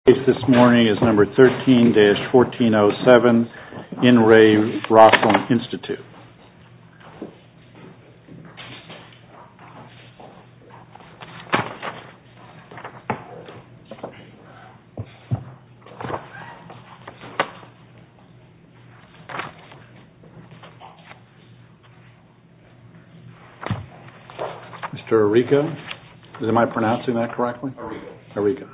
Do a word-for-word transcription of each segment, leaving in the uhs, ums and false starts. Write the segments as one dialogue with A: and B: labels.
A: Case this morning is number thirteen dash fourteen oh seven, In Re Roslin Institute. Mister Arrigo, am I pronouncing that correctly?
B: Arrigo.
A: Arrigo.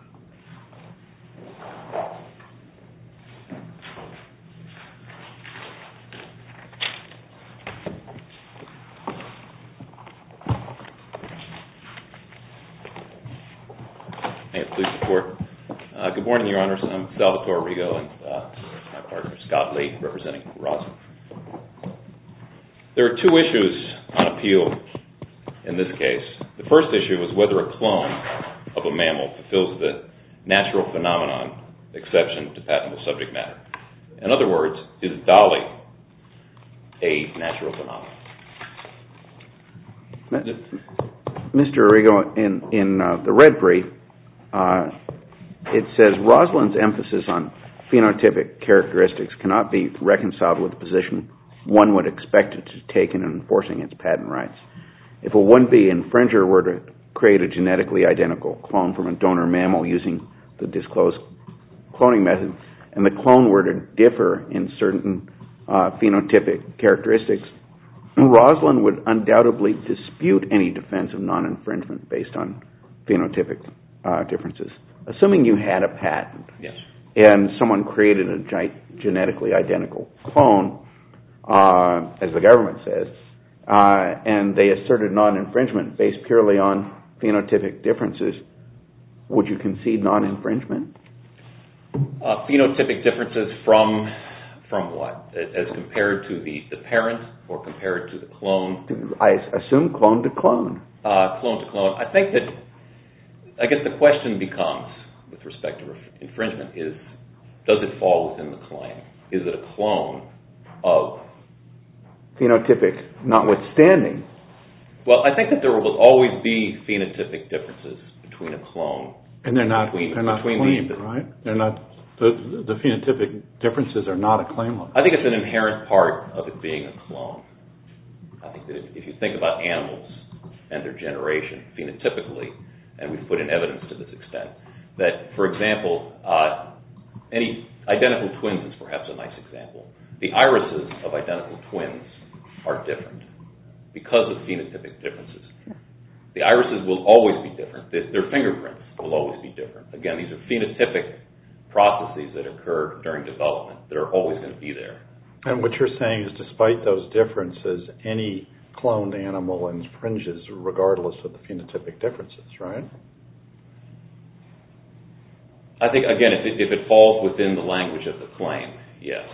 B: May it please the Court. Uh, good morning, Your Honors. I'm Salvatore Arrigo, and uh, my partner Scott Lee, representing Roslin. There are two issues on appeal in this case. The first issue is whether a clone of a mammal fulfills the natural phenomenon exception to patentable subject matter. In other words, is Dolly a natural phenomenon?
C: Mister Arrigo, in, in uh, the red brief, uh, it says Roslin's emphasis on phenotypic characteristics cannot be reconciled with the position one would expect it to take in enforcing its patent rights. If a one B infringer were to create a genetically identical clone from a donor mammal using the disclosed cloning method, and the clone were to differ in certain uh, phenotypic characteristics, Roslin would undoubtedly dispute any defense of non-infringement based on phenotypic uh, differences. Assuming you had a patent,
B: yes,
C: and someone created a gi- genetically identical clone, uh, as the government says, Uh, and they asserted non-infringement based purely on phenotypic differences, would you concede non-infringement?
B: Uh, phenotypic differences from from what? As compared to the, the parent or compared to the clone?
C: I assume clone to clone.
B: Uh, clone to clone. I think that, I guess the question becomes, with respect to infringement, is does it fall within the claim? Is it a clone of
C: phenotypic notwithstanding?
B: Well, I think that there will always be phenotypic differences between a clone.
A: And they're not,
B: between,
A: they're not
B: between
A: claimed,
B: the,
A: right? They're not, the, the phenotypic differences are not a claim limit.
B: I think it's an inherent part of it being a clone. I think that if, if you think about animals and their generation phenotypically, and we've put in evidence to this extent, that, for example, uh, any identical twins is perhaps a nice example. The irises of identical twins are different because of phenotypic differences. The irises will always be different. Their fingerprints will always be different. Again, these are phenotypic processes that occur during development that are always going to be there.
A: And what you're saying is despite those differences, any cloned animal infringes regardless of the phenotypic differences, right?
B: I think, again, if it, if it falls within the language of the claim, yes.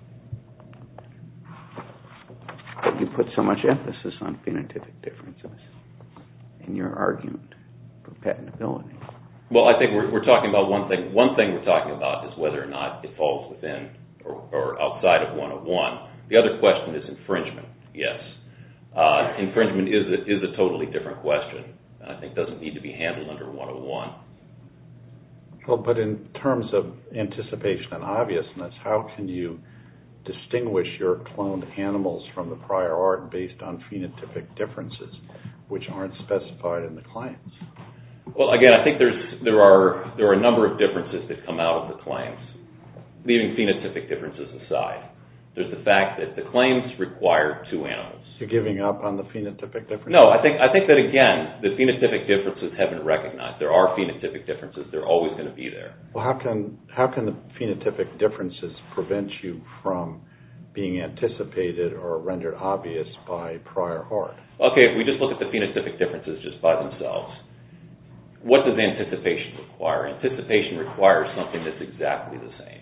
C: But you put so much emphasis on phenotypic differences in your argument for patentability.
B: Well, I think we're, we're talking about one thing. One thing we're talking about is whether or not it falls within or, or outside of one oh one. The other question is infringement, yes. Uh, infringement is a, is a totally different question, and I think doesn't need to be handled under one oh one.
A: Well, but in terms of anticipation and obviousness, how can you distinguish your cloned animals from the prior art based on phenotypic differences, which aren't specified in the claims?
B: Well, again, I think there's there are there are a number of differences that come out of the claims, leaving phenotypic differences aside. There's the fact that the claims require two animals.
A: You're giving up on the phenotypic differences?
B: No, I think I think that again, the phenotypic differences have been recognized. There are phenotypic differences. They're always going to be there.
A: Well, how can how can the phenotypic differences prevent you from being anticipated or rendered obvious by prior art?
B: Okay, if we just look at the phenotypic differences just by themselves, what does anticipation require? Anticipation requires something that's exactly the same.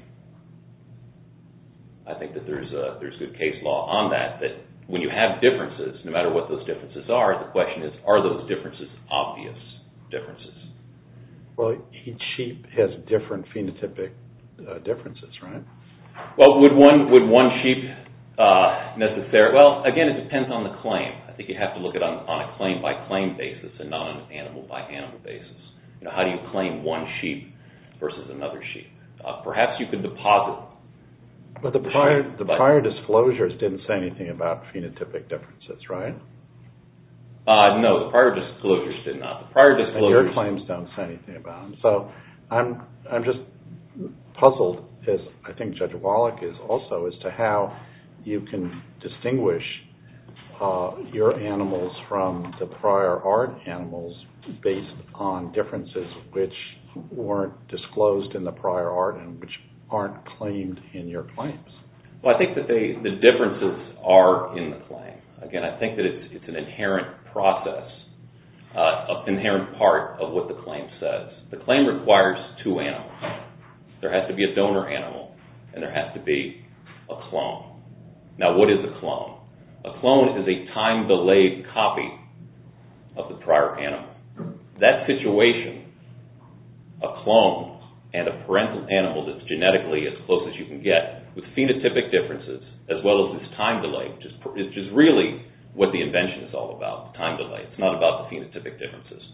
B: I think that there's a, there's good case law on that, that when you have differences, no matter what those differences are, the question is, are those differences obvious differences?
A: Well, each sheep has different phenotypic uh, differences, right?
B: Well, would one would one sheep uh, necessarily? Well, again, it depends on the claim. I think you have to look at it on, on a claim by claim basis and not on an animal by animal basis. You know, how do you claim one sheep versus another sheep. Uh, perhaps you could deposit.
A: But the prior the prior disclosures didn't say anything about phenotypic differences, right?
B: Uh, no, the prior disclosures did not. The prior disclosures.
A: And your claims don't say anything about them. So I'm I'm just puzzled, as I think Judge Wallach is also, as to how you can distinguish uh, your animals from the prior art animals based on differences which weren't disclosed in the prior art and which aren't claimed in your claims.
B: Well, I think that they, the differences are in the claim. Again, I think that it's, it's an inherent process, uh, an inherent part of what the claim says. The claim requires two animals. There has to be a donor animal, and there has to be a clone. Now, what is a clone? A clone is a time-delayed copy of the prior animal. That situation, a clone and a parental animal that's genetically as close as you can get, with phenotypic differences, as well as this time delay, which is, which is really what the invention is all about, the time delay. It's not about the phenotypic differences.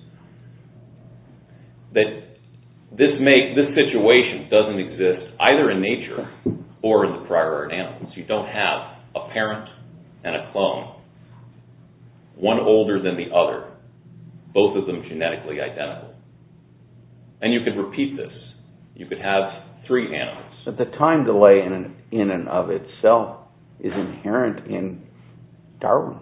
B: That this make this situation doesn't exist either in nature or in the prior art animals. You don't have a parent and a clone, one older than the other, both of them genetically identical. And you could repeat this. You could have three animals.
C: But the time delay in and, in and of itself is inherent in Darwin.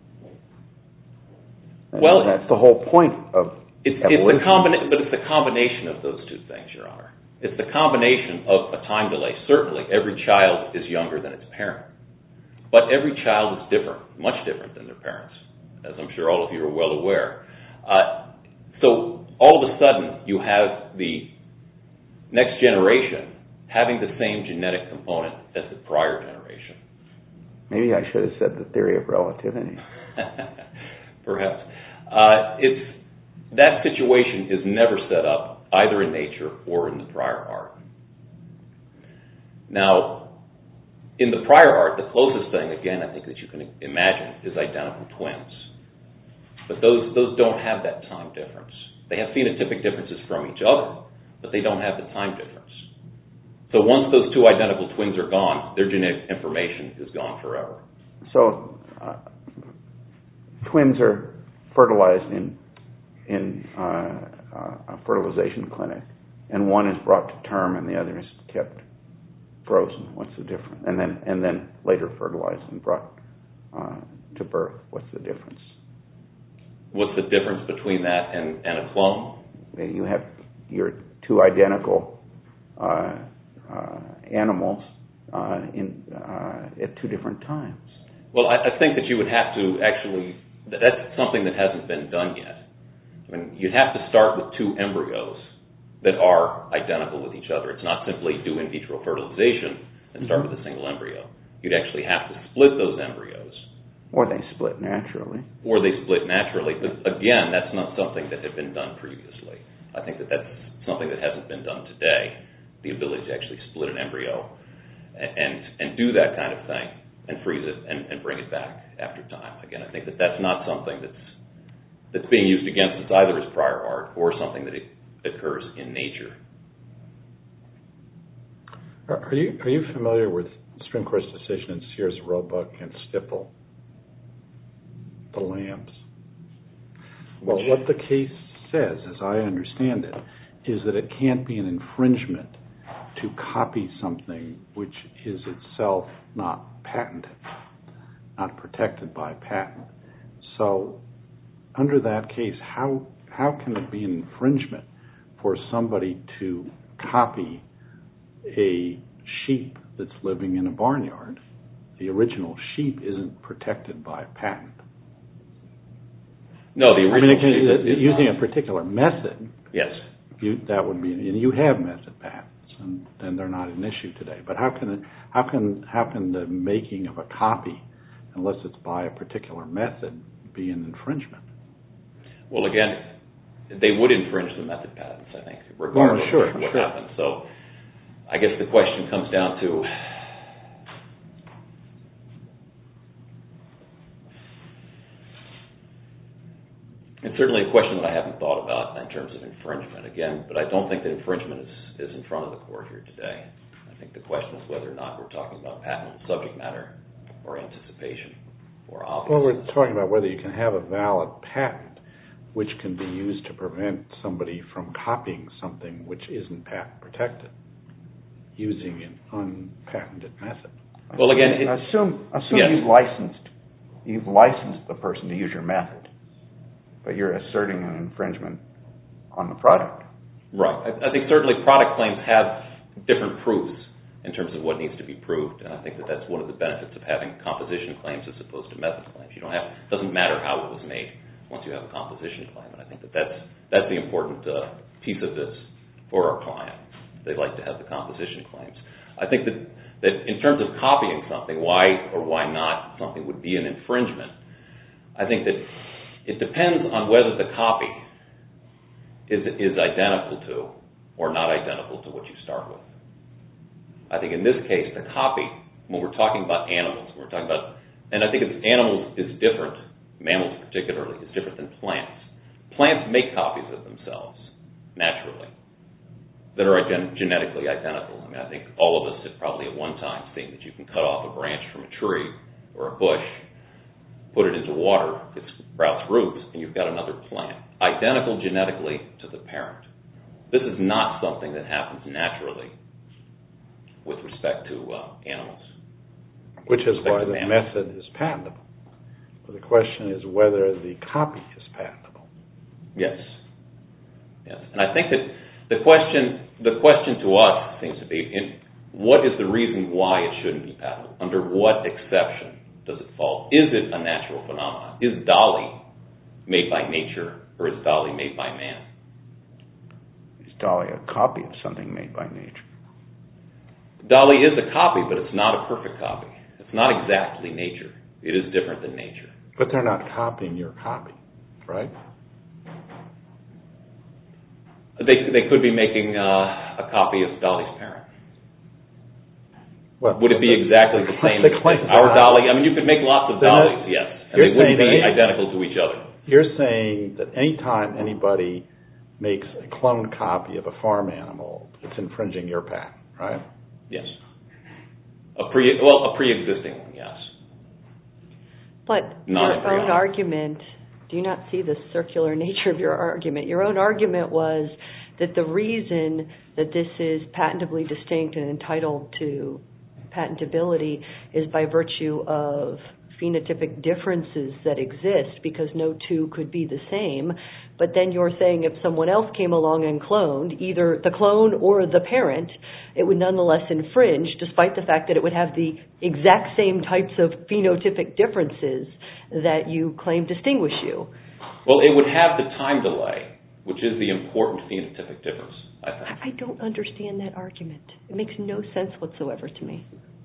C: And
B: well,
C: that's the whole point of
B: it's,
C: evolution.
B: It's the combina- but it's the combination of those two things, Your Honor. It's the combination of a time delay. Certainly, every child is younger than its parent. But every child is different, much different than their parents, as I'm sure all of you are well aware. Uh, so all of a sudden, you have the next generation having the same genetic component as the prior generation.
C: Maybe I should have said the theory of relativity.
B: Perhaps. Uh, it's, that situation is never set up either in nature or in the prior art. Now, in the prior art, the closest thing, again, I think that you can imagine is identical twins. But those, those don't have that time difference. They have phenotypic differences from each other, but they don't have the time difference. So once those two identical twins are gone, their genetic information is gone forever.
C: So uh, twins are fertilized in in uh, uh, a fertilization clinic, and one is brought to term and the other is kept frozen. What's the difference? And then and then later fertilized and brought uh, to birth. What's the difference?
B: What's the difference between that and, and a clone?
C: You have your two identical uh, uh, animals uh, in uh, at two different times.
B: Well, I, I think that you would have to actually, that's something that hasn't been done yet. I mean, you'd have to start with two embryos that are identical with each other. It's not simply do in vitro fertilization and start mm-hmm. with a single embryo. You'd actually have to split those embryos.
C: Or they split naturally.
B: Or they split naturally. But again, that's not something that had been done previously. I think that that's something that hasn't been done today, the ability to actually split an embryo and, and, and do that kind of thing and freeze it and, and bring it back after time. Again, I think that that's not something that's that's being used against us either as prior art or something that it occurs in nature.
A: Are you are you familiar with the Supreme Court's decision in Sears Roebuck and Stipple, the lamps? Well, what the case says, as I understand it, is that it can't be an infringement to copy something which is itself not patented, not protected by patent. So under that case, how how can it be an infringement for somebody to copy a sheep that's living in a barnyard? The original sheep isn't protected by patent.
B: No, the original
A: I mean, it,
B: sheep is
A: using
B: not.
A: a particular method.
B: Yes,
A: you, that would be, and you have method patents, and, and they're not an issue today. But how can it, how can how can the making of a copy, unless it's by a particular method, be an infringement?
B: Well, again, they would infringe the method patents, I think, regardless
A: well, sure,
B: of what
A: sure.
B: happens. So I guess the question comes down to it's certainly a question that I haven't thought about in terms of infringement, again, but I don't think that infringement is, is in front of the court here today. I think the question is whether or not we're talking about patentable subject matter or anticipation or obvious.
A: Well, we're talking about whether you can have a valid patent which can be used to prevent somebody from copying something which isn't patent protected using an unpatented method.
B: Well, again, it,
C: assume assume
B: yes.
C: you've licensed you've licensed the person to use your method, but you're asserting an infringement on the product.
B: Right. I, I think certainly product claims have different proofs in terms of what needs to be proved, and I think that that's one of the benefits of having composition claims as opposed to method claims. You don't have it doesn't matter how it was made once you have a composition claim, and I think that that's that's the important uh, piece of this for our client. They like to have the composition claims. I think that that in terms of copying something, why or why not something would be an infringement. I think that it depends on whether the copy is is identical to or not identical to what you start with. I think in this case, the copy, when we're talking about animals, we're talking about, and I think it's, animals is different, mammals particularly, is different than plants. Plants make copies of themselves, naturally, that are gen- genetically identical. I mean, I think all of us have probably at one time seen that you can cut off a branch from a tree or a bush, put it into water, it sprouts roots, and you've got another plant, identical genetically to the parent. This is not something that happens naturally with respect to uh, animals.
A: Which is why the method is patentable. But the question is whether the copy is patentable.
B: Yes. Yes. And I think that the question the question to us seems to be, in, what is the reason why it shouldn't be patentable? Under what exception does it fall? Is it a natural phenomenon? Is Dolly made by nature, or is Dolly made by man?
C: Is Dolly a copy of something made by nature?
B: Dolly is a copy, but it's not a perfect copy. It's not exactly nature. It is different than nature.
A: But they're not copying your copy, right?
B: They they could be making uh, a copy of Dolly's parent.
A: Well,
B: would it be exactly the same
A: the
B: as our Dolly? I mean, you could make lots of Dollies, yes, and they wouldn't be identical to each other.
A: You're saying that any time anybody makes a clone copy of a farm animal, it's infringing your patent, right?
B: Yes. A pre well, a pre-existing one, yes.
D: But your own argument, do you not see the circular nature of your argument? Your own argument was that the reason that this is patentably distinct and entitled to patentability is by virtue of phenotypic differences that exist, because no two could be the same. But then you're saying if someone else came along and cloned, either the clone or the parent, it would nonetheless infringe, despite the fact that it would have the exact same types of phenotypic differences that you claim distinguish you.
B: Well, it would have the time delay, which is the important phenotypic difference, I think.
D: I don't understand that argument. It makes no sense whatsoever to me.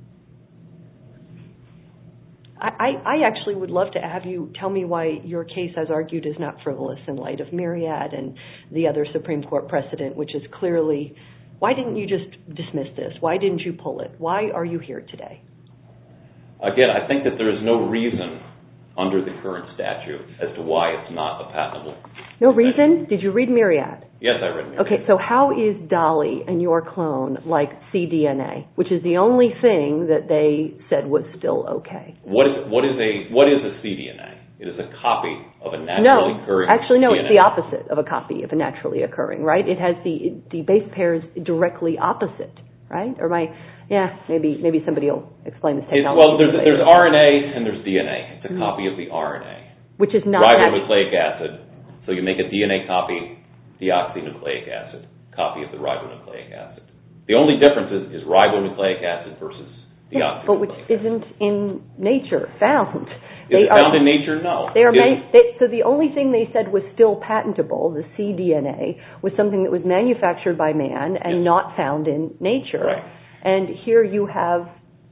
D: I, I actually would love to have you tell me why your case, as argued, is not frivolous in light of Myriad and the other Supreme Court precedent, which is clearly, why didn't you just dismiss this? Why didn't you pull it? Why are you here today?
B: Again, I think that there is no reason under the current statute as to why it's not a patentable.
D: No reason? Did you read Myriad?
B: Yes, I read Myriad.
D: Okay, so how is Dolly and your clone like cDNA, which is the only thing that they said was still okay?
B: What is what is a what is a cDNA? It is a copy of a naturally
D: no,
B: occurring
D: actually, no,
B: D N A.
D: It's the opposite of a copy of a naturally occurring, right? It has the the base pairs directly opposite, right? Or my, yeah, maybe maybe somebody will explain this technology.
B: It's, well, there's there's R N A and there's D N A. It's a mm-hmm. copy of the R N A,
D: which is not
B: ribonucleic acid. So you make a D N A copy, deoxynucleic acid, copy of the ribonucleic acid. The only difference is, is ribonucleic acid versus deoxynucleic acid.
D: But which isn't in nature found.
B: Is they it found are, in nature? No.
D: They are made, they, so the only thing they said was still patentable, the cDNA, was something that was manufactured by man and yes. not found in nature.
B: Right.
D: And here you have,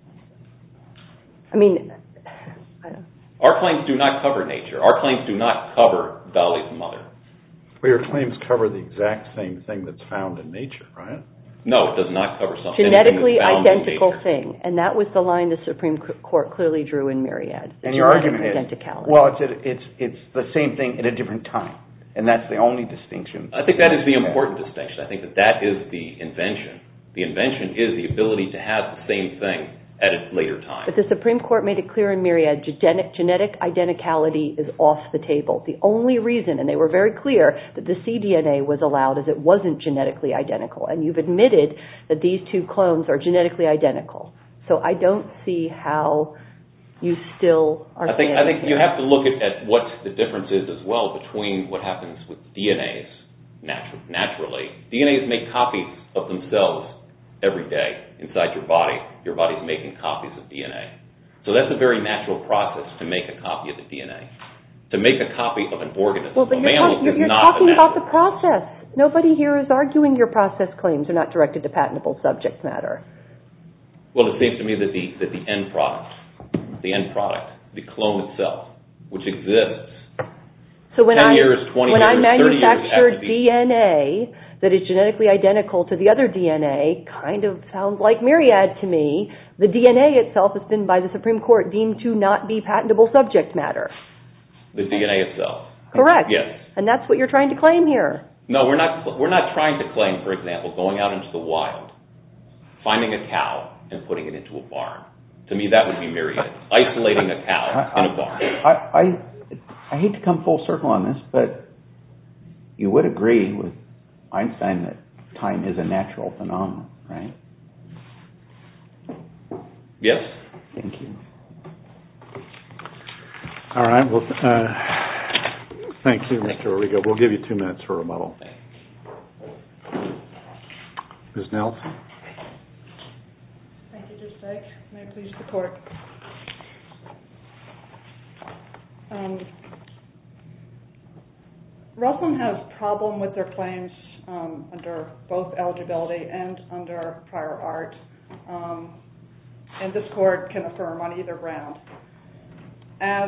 D: I mean... I don't,
B: our claims do not cover nature. Our claims do not cover Dolly's mother.
A: Well, your claims cover the exact same thing that's found in nature, right?
B: No, it does not cover something
D: genetically
B: found
D: identical
B: in
D: thing, and that was the line the Supreme Court clearly drew in Myriad.
C: And your argument is, well, it's, a, it's it's the same thing at a different time. and that's the only distinction.
B: I think that is the important distinction. I think that that is the invention. The invention is the ability to have the same thing at a later time.
D: But the Supreme Court made it clear in Myriad, genetic, genetic identicality is off the table. The only reason, and they were very clear, that the cDNA was allowed is it wasn't genetically identical. And you've admitted that these two clones are genetically identical. So I don't see how you still are
B: I think, I think
D: here.
B: you have to look at, at what the difference is as well between what happens with D N As natu- naturally. D N As make copies of themselves every day inside your body. Your body's making copies of D N A. So that's a very natural process to make a copy of the D N A. To make a copy of an organism,
D: well, but
B: a
D: you're
B: mammal,
D: talk,
B: is
D: you're
B: not
D: talking
B: a
D: about the
B: natural.
D: process. Nobody here is arguing your process claims are not directed to patentable subject matter.
B: Well, it seems to me that the that the end product, the end product, the clone itself, which exists
D: So when
B: ten
D: I
B: years, twenty
D: when
B: years,
D: I
B: thirty years
D: manufacture
B: after the-
D: D N A that is genetically identical to the other D N A, kind of sounds like Myriad to me. The D N A itself has been by the Supreme Court deemed to not be patentable subject matter.
B: the D N A itself.
D: Correct.
B: Yes.
D: And that's what you're trying to claim here.
B: No, we're not. We're not trying to claim, for example, going out into the wild, finding a cow and putting it into a barn. To me, that would be Myriad. Isolating a cow
C: I,
B: in a barn.
C: I, I, I hate to come full circle on this, but you would agree with Einstein that time is a natural phenomenon, right?
B: Yes.
C: Thank you.
A: All right. Well, uh, thank you, Mister Arrigo. We'll give you two minutes for rebuttal. Miz Nelson.
E: Thank you, Judge Dyke. May I please the court? Um, Ruslan has a problem with their claims um, under both eligibility and under prior art, um, and this court can affirm on either ground. As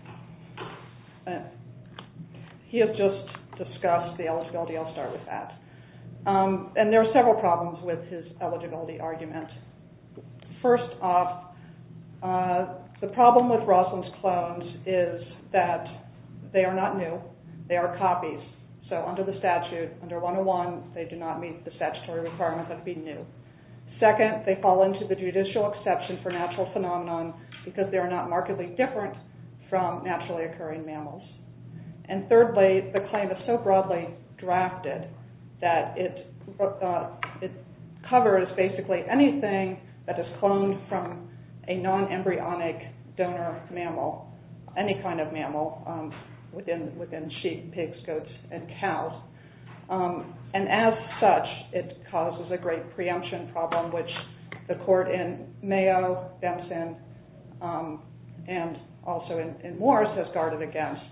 E: uh, he has just discussed the eligibility, I'll start with that. Um, and there are several problems with his eligibility argument. First off, uh, the problem with Ruslan's clones is that they are not new. They are copies. So under the statute, under one oh one, they do not meet the statutory requirement that it be new. Second, they fall into the judicial exception for natural phenomenon because they are not markedly different from naturally occurring mammals. And thirdly, the claim is so broadly drafted that it, uh, it covers basically anything that is cloned from a non-embryonic donor mammal, any kind of mammal, um, within within sheep, pigs, goats, and cows. Um, and as such, it causes a great preemption problem, which the court in Mayo, Benson, um, and also in, in Morris has guarded against.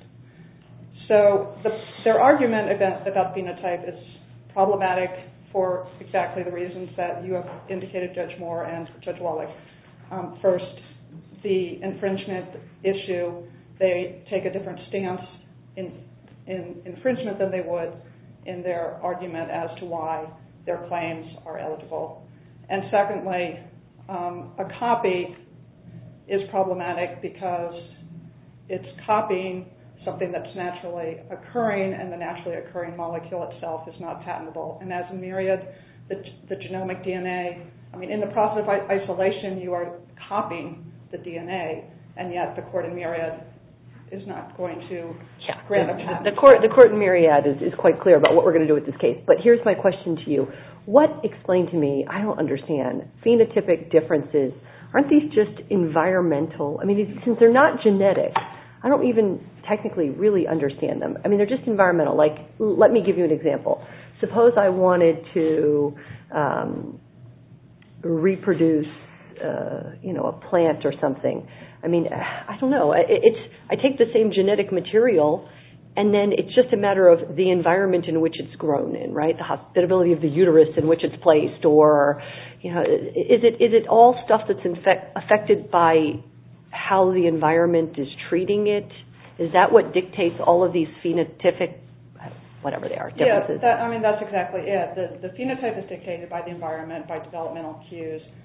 E: So the, their argument about, about phenotype is problematic for exactly the reasons that you have indicated, Judge Moore and Judge Wallach. Um, first, the infringement issue, they take a different stance in, in infringement than they would in their argument as to why their claims are eligible. And secondly, um, a copy is problematic because it's copying something that's naturally occurring, and the naturally occurring molecule itself is not patentable. And as in Myriad, the, the genomic D N A, I mean, in the process of isolation, you are copying the D N A, and yet the court in Myriad is not going to
D: yeah,
E: grant
D: the,
E: a patent.
D: The court, the court in Myriad is, is quite clear about what we're going to do with this case. But here's my question to you. What, explain to me, I don't understand, phenotypic differences, aren't these just environmental? I mean, since they're not genetic, I don't even technically really understand them. I mean, they're just environmental. Like, let me give you an example. Suppose I wanted to um, reproduce, uh, you know, a plant or something. I mean, I don't know. It's I take the same genetic material, and then it's just a matter of the environment in which it's grown in, right? The hospitability of the uterus in which it's placed, or, you know, is it is it all stuff that's infect, affected by how the environment is treating it? Is that what dictates all of these phenotypic, whatever they are, differences?
E: Yeah, that, I mean, that's exactly it. The, the phenotype is dictated by the environment, by developmental cues.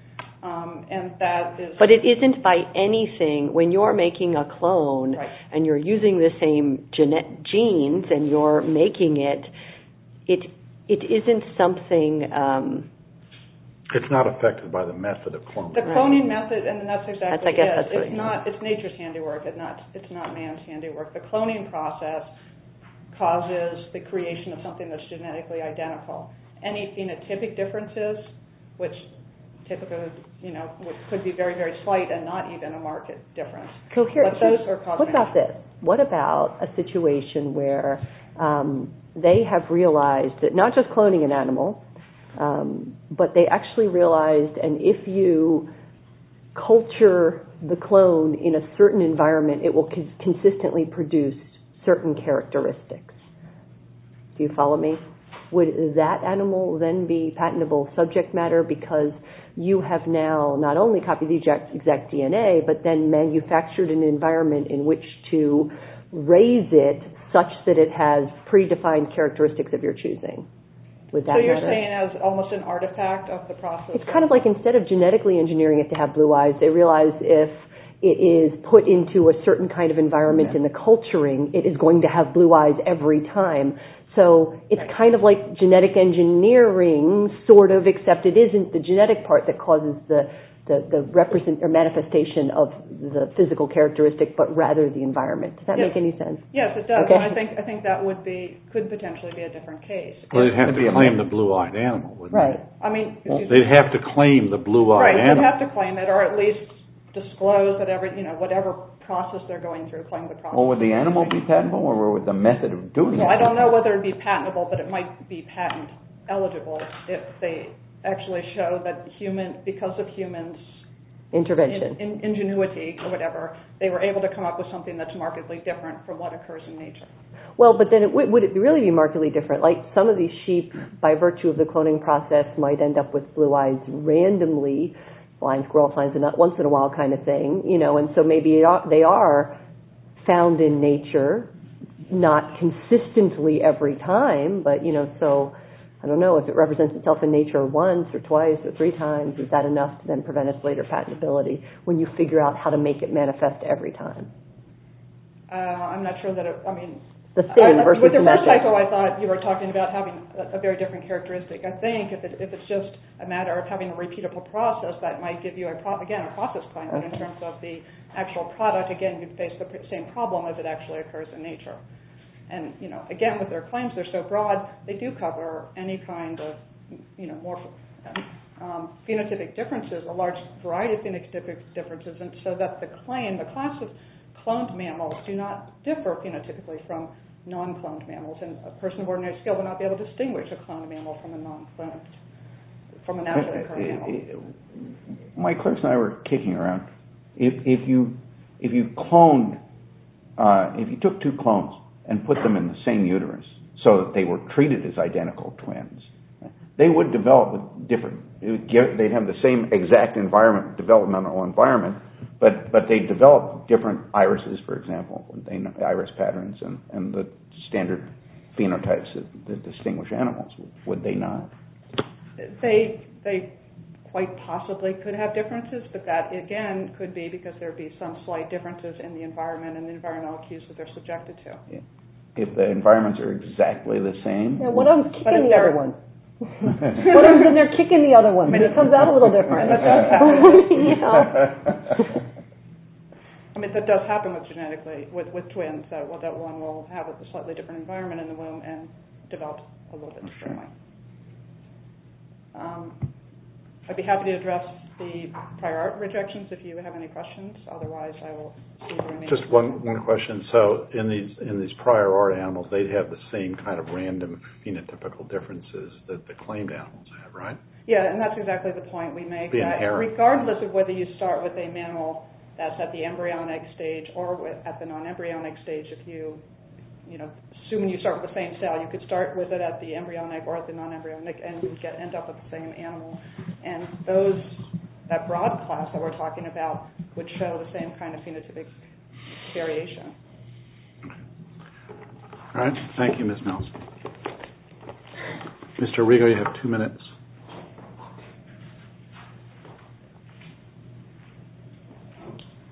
E: Um, and that is...
D: But it isn't by anything. When you're making a clone
E: right.
D: and you're using the same gene- genes and you're making it, it it isn't something... Um,
A: it's not affected by the method of cloning.
E: The cloning right. method, and that's exactly
D: that's, I guess
E: it.
D: That's
E: it's not. It's nature's handiwork. It's not. It's not man's handiwork. The cloning process causes the creation of something that's genetically identical. Any phenotypic differences, which typically, you know, could be very, very slight and not even a marked difference.
F: So here,
E: but those are cosmetic.
F: What about this? What about a situation where um, they have realized that not just cloning an animal, um, but they actually realized, and if you culture the clone in a certain environment, it will cons- consistently produce certain characteristics. Do you follow me? Would that animal then be patentable subject matter because you have now not only copied the exact, exact D N A, but then manufactured an environment in which to raise it such that it has predefined characteristics of your choosing? Would that
E: so you're
F: matter?
E: saying as almost an artifact of the process?
F: It's kind of like instead of genetically engineering it to have blue eyes, they realize if it is put into a certain kind of environment yeah. in the culturing, it is going to have blue eyes every time. So it's right. kind of like genetic engineering, sort of, except it isn't the genetic part that causes the, the, the represent or manifestation of the physical characteristic, but rather the environment. Does that
E: yes.
F: make any sense?
E: Yes, it does.
F: Okay.
E: And I think I think that would be could potentially be a different case.
A: Well, they'd have to claim the blue-eyed animal, wouldn't
F: right.
A: they?
E: I mean,
A: well, they'd have to claim the blue-eyed
E: right,
A: animal.
E: Right, they'd have to claim it, or at least disclose that every, you know, whatever process they're going through, claim the process.
C: Well, would the animal be patentable, or would the method of doing
E: well,
C: it?
E: I don't know whether it would be patentable, but it might be patent eligible if they actually show that human, because of humans'
F: intervention,
E: in, in, ingenuity or whatever, they were able to come up with something that's markedly different from what occurs in nature.
F: Well, but then it w- would it really be markedly different? Like some of these sheep, by virtue of the cloning process, might end up with blue eyes randomly, blind squirrel finds a nut once in a while kind of thing, you know, and so maybe it are, they are found in nature, not consistently every time, but, you know, so I don't know if it represents itself in nature once or twice or three times, is that enough to then prevent its later patentability when you figure out how to make it manifest every time?
E: Uh, I'm not sure that it, I mean,
F: the thing
E: I,
F: versus
E: with the first
F: method.
E: typo, I thought you were talking about having a, a very different characteristic. I think if, it, if it's just a matter of having a repeatable process, that might give you, a pro, again, a process claim. But in terms of the actual product, again, you'd face the same problem as it actually occurs in nature. And, you know, again, with their claims, they're so broad, they do cover any kind of, you know, more um, phenotypic differences, a large variety of phenotypic differences, and so that the claim, the class of cloned mammals do not differ phenotypically from non-cloned mammals, and a person of ordinary skill would not be able to distinguish a cloned mammal from a non-cloned, from a naturally occurring mammal.
C: My clerks and I were kicking around. If, if you if you cloned, uh, if you took two clones and put them in the same uterus so that they were treated as identical twins, they would develop with different. It would give, they'd have the same exact environment, developmental environment, but but they develop different irises, for example, they know iris patterns and, and the standard phenotypes that, that distinguish animals. Would they not?
E: They they quite possibly could have differences, but that again could be because there would be some slight differences in the environment and the environmental cues that they're subjected to.
C: Yeah. If the environments are exactly the same.
F: Yeah, one of them's kicking the other one. One of them's in there kicking the other one, but it comes out a little different.
E: And that does happen.
F: Yeah.
E: I mean, that does happen with genetically, with, with twins, that, well, that one will have a slightly different environment in the womb and develop a little bit differently. Um, I'd be happy to address the prior art rejections if you have any questions. Otherwise, I will see the remaining.
A: Just one, one question. So in these in these prior art animals, they'd have the same kind of random phenotypical differences that the claimed animals have, right?
E: Yeah, and that's exactly the point we make.
A: Be
E: that
A: inherent.
E: Regardless of whether you start with a mammal that's at the embryonic stage or with, at the non-embryonic stage, if you, you know, assuming you start with the same cell, you could start with it at the embryonic or at the non-embryonic, and you get end up with the same animal. And those, that broad class that we're talking about, would show the same kind of phenotypic variation.
A: All right. Thank you, Miz Mills. Mister Rigo, you have two minutes.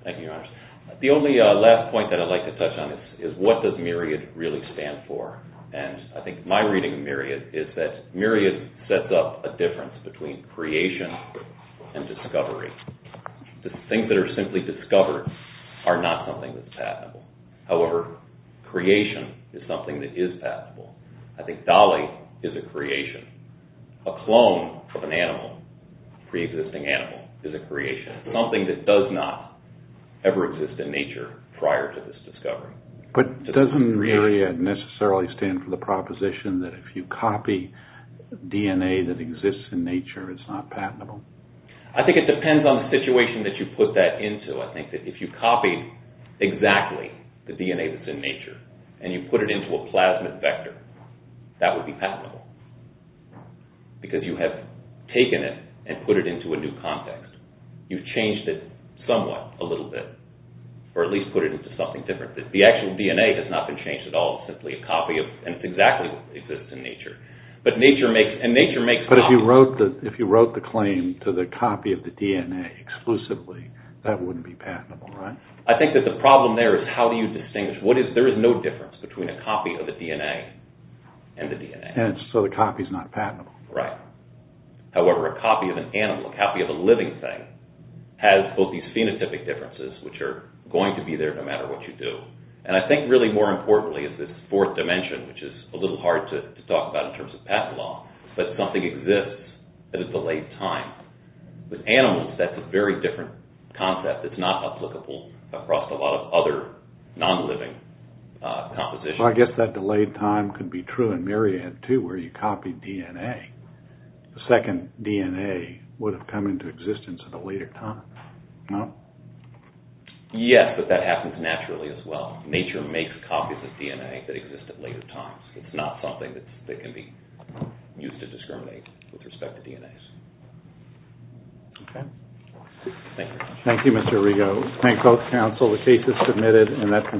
B: Thank you, Your Honor. The only uh, last point that I'd like to touch on is, is what does Myriad really stand for? And I think my reading of Myriad is that Myriad sets up a difference between creation and discovery. The things that are simply discovered are not something that's patentable. However, creation is something that is patentable. I think Dolly is a creation. A clone of an animal, pre-existing animal, is a creation. Something that does not ever exist in nature prior to this discovery.
A: But doesn't Myriad necessarily stand for the proposition that if you copy D N A that exists in nature, it's not patentable?
B: I think it depends on the situation that you put that into. I think that if you copied exactly the D N A that's in nature and you put it into a plasmid vector, that would be patentable because you have taken it and put it into a new context. You've changed it somewhat, a little bit, or at least put it into something different. The actual D N A has not been changed at all. It's simply a copy of, and it's exactly what exists in nature. But nature makes, and nature makes.
A: But
B: copies.
A: if you wrote the if you wrote the claim to the copy of the D N A exclusively, that wouldn't be patentable, right?
B: I think that the problem there is how do you distinguish? What is there is no difference between a copy of the D N A and the D N A.
A: And it's, so the copy's not patentable.
B: Right. However, a copy of an animal, a copy of a living thing, has both these phenotypic differences, which are going to be there no matter what you do. And I think really more importantly is this fourth dimension, which is a little hard to, to talk about in terms of patent law, but something exists at a delayed time. With animals, that's a very different concept. It's not applicable across a lot of other non-living uh, compositions.
A: Well, I guess that delayed time could be true in Myriad, too, where you copied D N A. The second D N A would have come into existence at a later time. No?
B: Yes, but that happens naturally as well. Nature makes copies of D N A that exist at later times. It's not something that's, that can be used to discriminate with respect to D N As.
A: Okay.
B: Thank you.
A: Thank you, Mister Arrigo. Thank both counsel. The case is submitted, and that